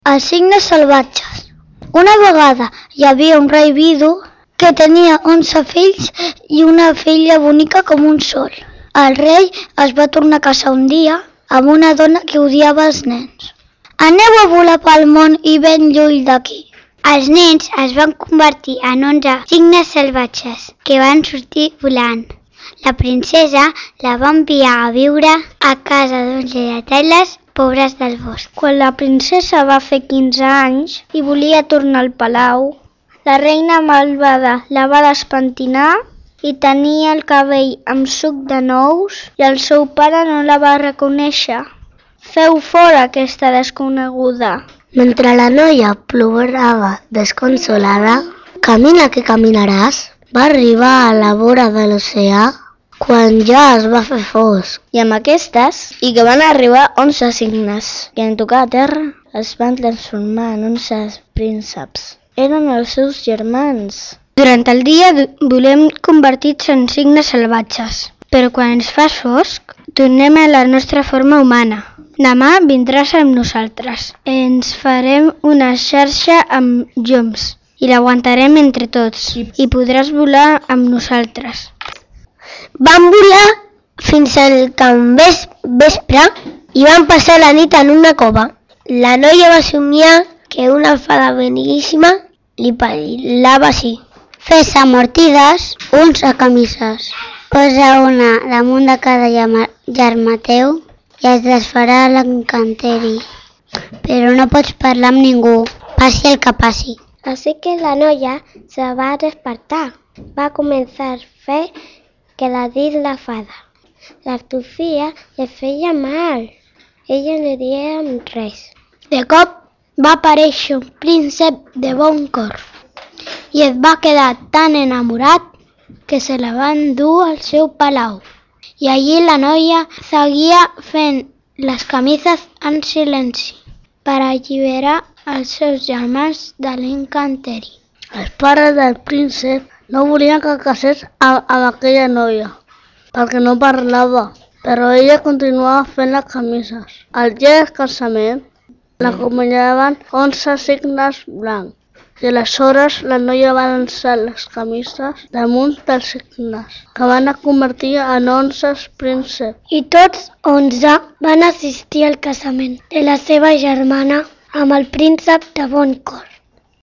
Els signes salvatges. Una vegada hi havia un rei vidu que tenia 11 fills i una filla bonica com un sol. El rei es va tornar a casar un dia amb una dona que odiava els nens. Aneu a volar pel món i ben lluny d'aquí. Els nens es van convertir en 11 signes salvatges que van sortir volant. La princesa la va enviar a viure a casa d'uns llenyatels pobres del bosc. Quan la princesa va fer 15 anys i volia tornar al palau, la reina malvada la va despentinar i tenia el cabell amb suc de nous i el seu pare no la va reconèixer. Feu fora aquesta desconeguda. Mentre la noia plorava desconsolada, camina que caminaràs, va arribar a la vora de l'oceà quan ja es va fer fosc. I amb aquestes hi van arribar 11 signes, que en tocar a terra es van transformar en 11 prínceps. Eren els seus germans. Durant el dia volem convertir-nos en signes salvatges, però quan ens fas fosc, tornem a la nostra forma humana. Demà vindràs amb nosaltres. Ens farem una xarxa amb llums i l'aguantarem entre tots i podràs volar amb nosaltres. Van volar fins al capvespre i van passar la nit en una cova. La noia va somiar que una fada beníssima li parlava així. Fes amortides, uns a camises. Posa una damunt de cada germà teu i es desfarà l'encanteri. Però no pots parlar amb ningú, passi el que passi. Así que la noia se va despertar. Va començar a fer que la dit la fada. L'artufia li feia mal. Ella no diria amb res. De cop va aparèixer un príncep de bon cor i es va quedar tan enamorat que se la van dur al seu palau. I allí la noia seguia fent les camises en silenci per alliberar els seus germans de l'encanteri. Els pares del príncep no volien que casés amb aquella noia, perquè no parlava, però ella continuava fent les camises. Al dia del casament l'acompanyaven 11 signes blancs i aleshores la noia va llançar les camises damunt dels signes, que van convertir en 11 prínceps. I tots 11 van assistir al casament de la seva germana amb el príncep de bon cor.